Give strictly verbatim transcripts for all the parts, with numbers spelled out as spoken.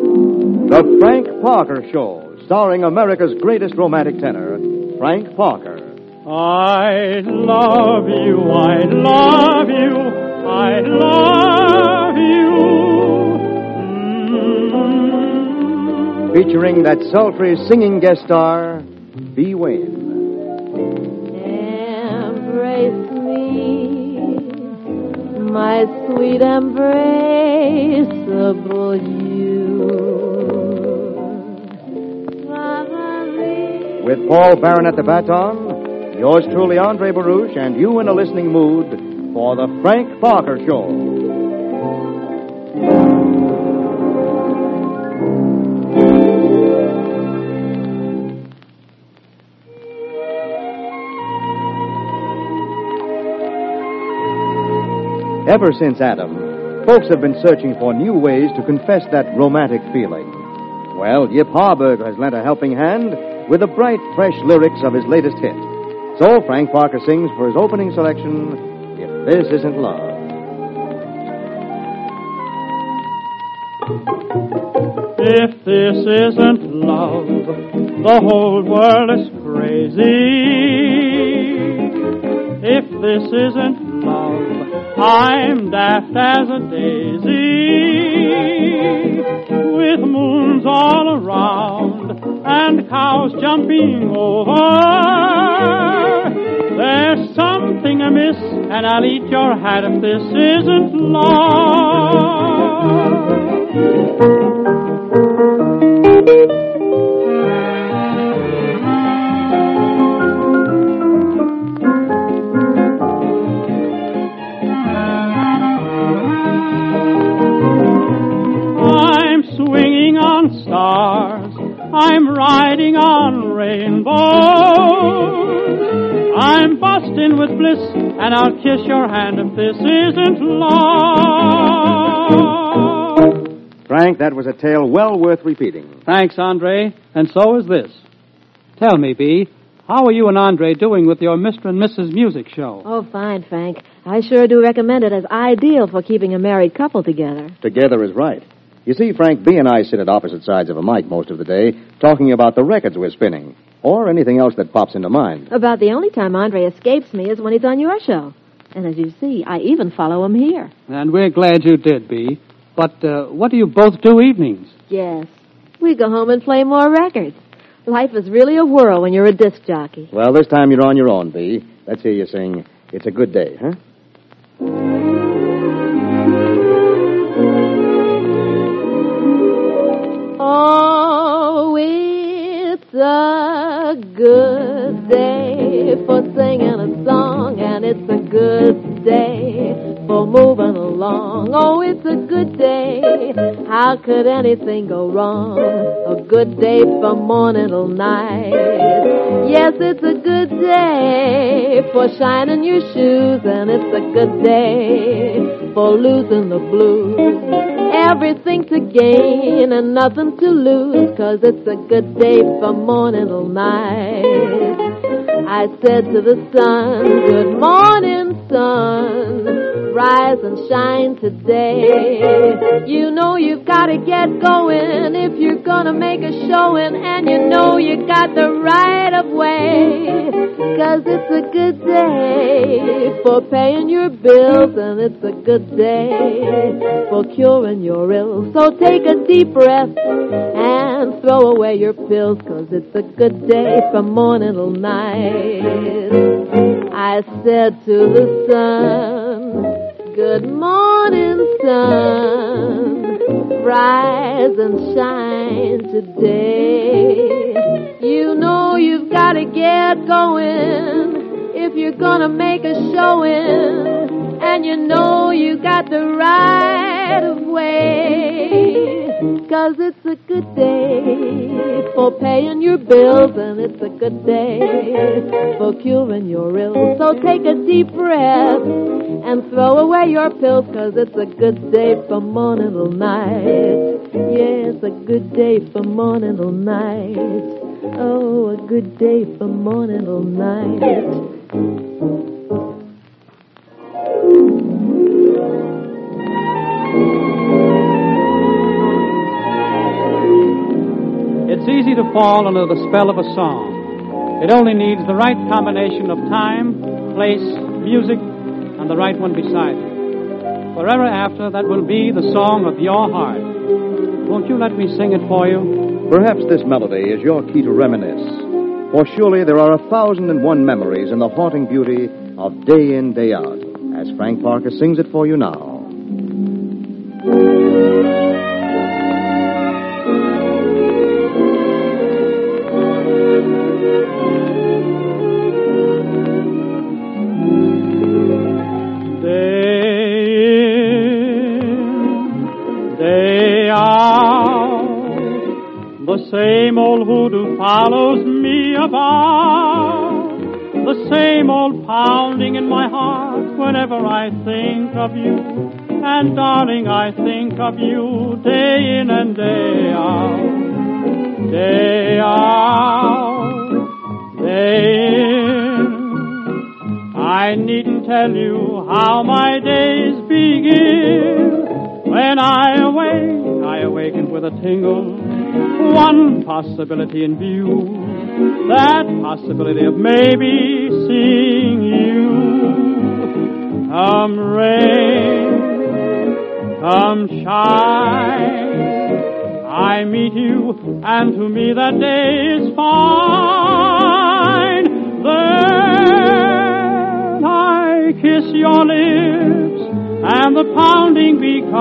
The Frank Parker Show, starring America's greatest romantic tenor, Frank Parker. I love you, I love you, I love you. Mm. Featuring that sultry singing guest star, Bee Wayne. Embrace me, my sweet embraceable you. With Paul Barron at the baton, yours truly, Andre Baruch, and you in a listening mood for the Frank Parker Show. Ever since Adam, folks have been searching for new ways to confess that romantic feeling. Well, Yip Harburger has lent a helping hand with the bright, fresh lyrics of his latest hit. So Frank Parker sings for his opening selection, If This Isn't Love. If this isn't love, the whole world is crazy. If this isn't love, I'm daft as a daisy. With moons all around and cows jumping over, there's something amiss, and I'll eat your hat if this isn't love. I'm swinging on stars, I'm riding on rainbows, I'm busting with bliss, and I'll kiss your hand if this isn't love. Frank, that was a tale well worth repeating. Thanks, Andre. And so is this. Tell me, Bee, how are you and Andre doing with your Mister and Missus Music show? Oh, fine, Frank. I sure do recommend it as ideal for keeping a married couple together. Together is right. You see, Frank, Bee and I sit at opposite sides of a mic most of the day, talking about the records we're spinning, or anything else that pops into mind. About the only time Andre escapes me is when he's on your show. And as you see, I even follow him here. And we're glad you did, Bee. But uh, what do you both do evenings? Yes. We go home and play more records. Life is really a whirl when you're a disc jockey. Well, this time you're on your own, Bee. Let's hear you sing It's a Good Day, huh? Oh, it's a good day for singing a song, and it's a good day for moving along. Oh, it's a good day. How could anything go wrong? A good day from morning till night. Yes, it's a good day for shining your shoes, and it's a good day for losing the blues. Everything to gain and nothing to lose, 'cause it's a good day from morning till night. I said to the sun, good morning, sun, rise and shine today. You know you've got to get going if you're gonna make a showing, and you know you got the right of way, 'cause it's a good day for paying your bills, and it's a good day for curing your ills. So take a deep breath and throw away your pills, 'cause it's a good day from morning till night. I said to the sun, good morning, sun, rise and shine today. You know you've got to get going if you're gonna make a showing, and you know you got the right of way, 'cause it's a good day for paying your bills, and it's a good day for curing your ills. So take a deep breath and throw away your pills, 'cause it's a good day from morning till night. Yeah, it's a good day from morning till night. Oh, a good day from morning till night. easy to fall under the spell of a song. It only needs the right combination of time, place, music, and the right one beside it. Forever after, that will be the song of your heart. Won't you let me sing it for you? Perhaps this melody is your key to reminisce. For surely there are a thousand and one memories in the haunting beauty of Day In, Day Out, as Frank Parker sings it for you now. The same old hoodoo follows me about, the same old pounding in my heart whenever I think of you. And darling, I think of you day in and day out, day out, day in. I needn't tell you how my days begin. When I awake, I awaken with a tingle. One possibility in view, that possibility of maybe seeing you. Come rain, come shine, I meet you, and to me that day is fine. Then I kiss your lips, and the pounding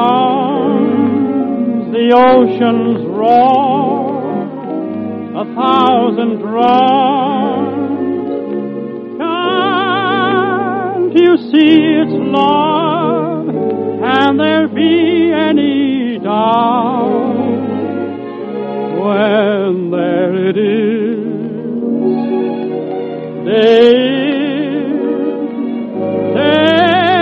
becomes the ocean's roar, a thousand drums. Can't you see it's love? Can there be any doubt when there it is? Day in, day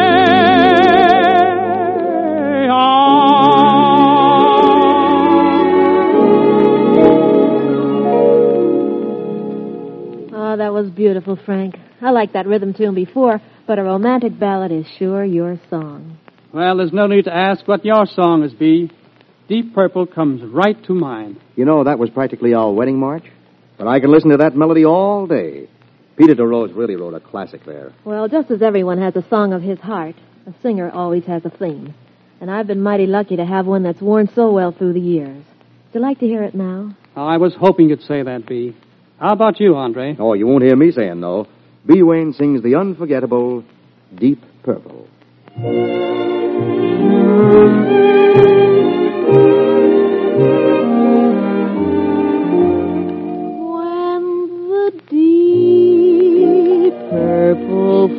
That was beautiful, Frank. I liked that rhythm tune before, but a romantic ballad is sure your song. Well, there's no need to ask what your song is, Bee. Deep Purple comes right to mind. You know, that was practically our wedding march, but I can listen to that melody all day. Peter DeRose really wrote a classic there. Well, just as everyone has a song of his heart, a singer always has a theme. And I've been mighty lucky to have one that's worn so well through the years. Would you like to hear it now? Oh, I was hoping you'd say that, Bee. How about you, Andre? Oh, you won't hear me saying no. B. Wayne sings the unforgettable Deep Purple. When the deep purple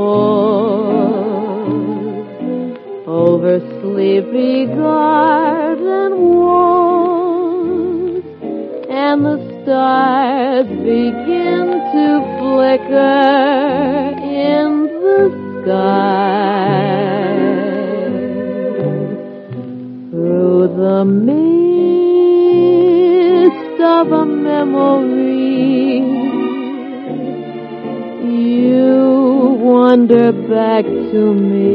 falls over sleepy garden walls, and the stars begin to flicker in the sky. Through the mist of a memory, you wander back to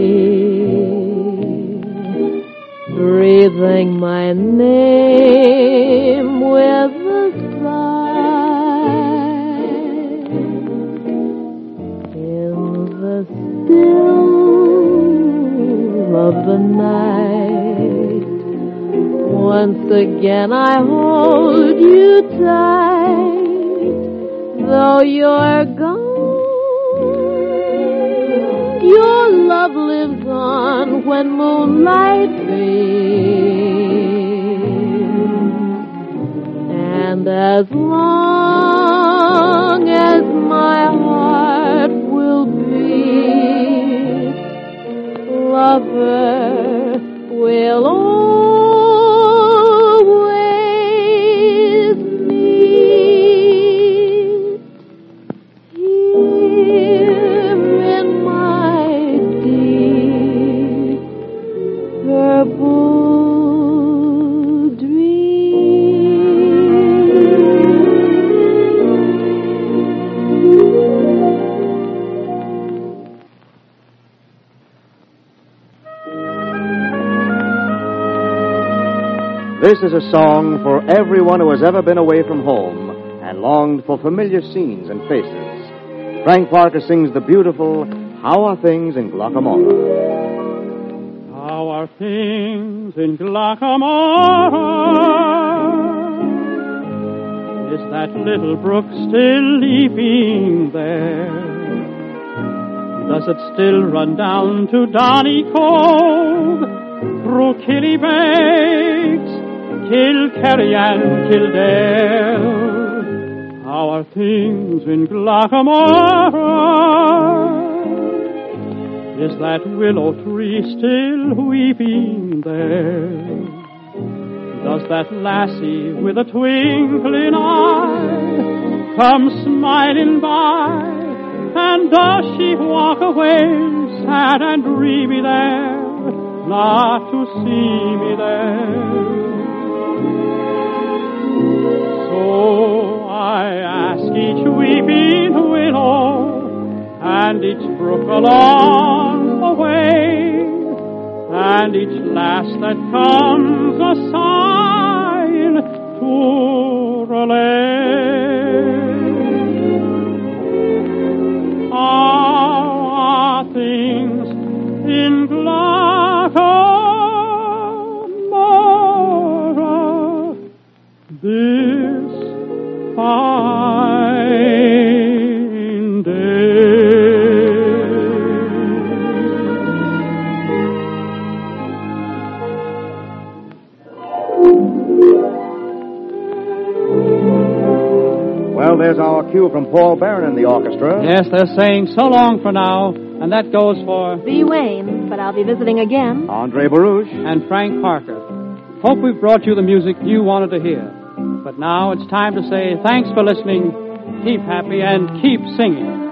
me, breathing my name with a sigh. In the still of the night, once again I hold you tight. Though you're gone, your love lives on when moonlight beams. And as long as my heart will beat, lover will always meet here in my deep purple This is a song for everyone who has ever been away from home and longed for familiar scenes and faces. Frank Parker sings the beautiful How Are Things in Glockamora? How are things in Glockamora? Is that little brook still leaping there? Does it still run down to Donny Cove, through Killybegs, Kilkerry and Kildare? How are things in Glockamora? Is that willow tree still weeping there? Does that lassie with a twinkling eye come smiling by? And does she walk away sad and dreamy there, not to see me there? So I ask each weeping willow and each brook along the way, and each lass that comes a sighing to relay. How are things in Glockamora this fine day? Well, there's our cue from Paul Barron and the orchestra. Yes, they're saying so long for now, and that goes for B. Wayne, but I'll be visiting again. Andre Baruch. and Frank Parker. Hope we've brought you the music you wanted to hear. But now it's time to say thanks for listening, keep happy, and keep singing.